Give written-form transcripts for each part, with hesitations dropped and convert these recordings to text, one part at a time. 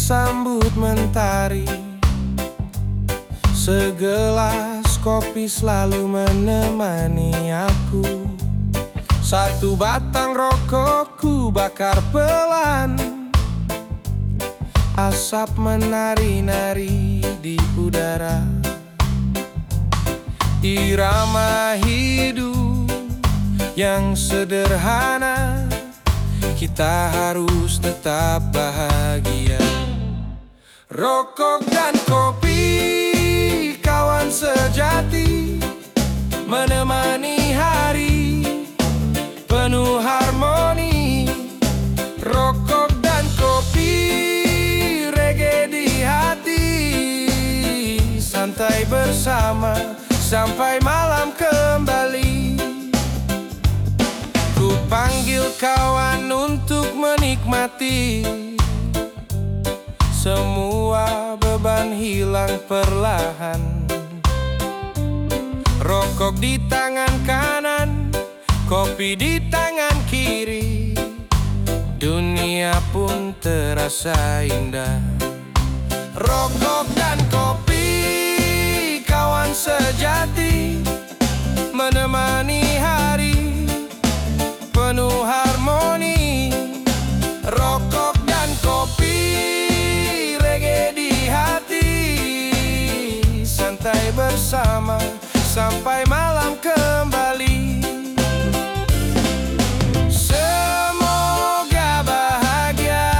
sambut mentari. Segelas kopi selalu menemani aku. Satu batang rokokku bakar pelan. Asap menari-nari di udara. Irama hidup yang sederhana, kita harus tetap bahagia. Rokok dan kopi, kawan sejati, menemani hari penuh harmoni. Rokok dan kopi, reggae di hati, santai bersama sampai malam kembali. Ku panggil kawan untuk menikmati. Semua beban hilang perlahan. Rokok di tangan kanan, kopi di tangan kiri. Dunia pun terasa indah. Rokok dan kopi, kawan sejati, menemani hari penuh harmoni. Rokok dan kopi, reggae di hati, santai bersama sampai malam kembali. Semoga bahagia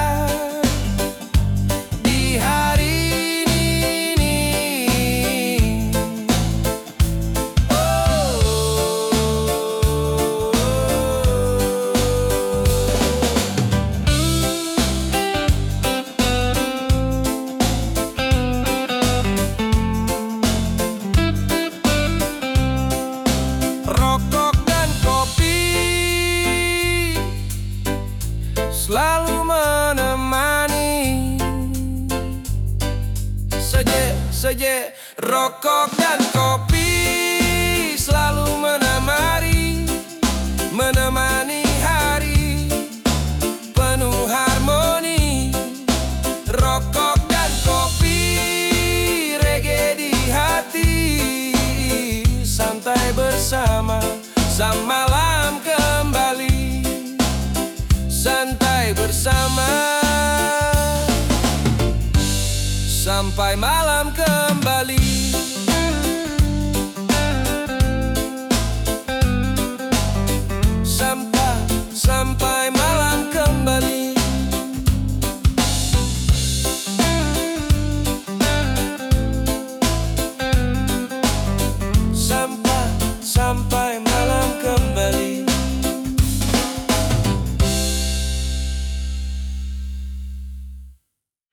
di hari ini. Rokok dan kopi selalu menemani. Seje, rokok dan kopi selalu menemani hari penuh harmoni. Rokok dan kopi, reggae di hati, santai bersama sampai malam kembali. Santai bersama sampai malam kembali.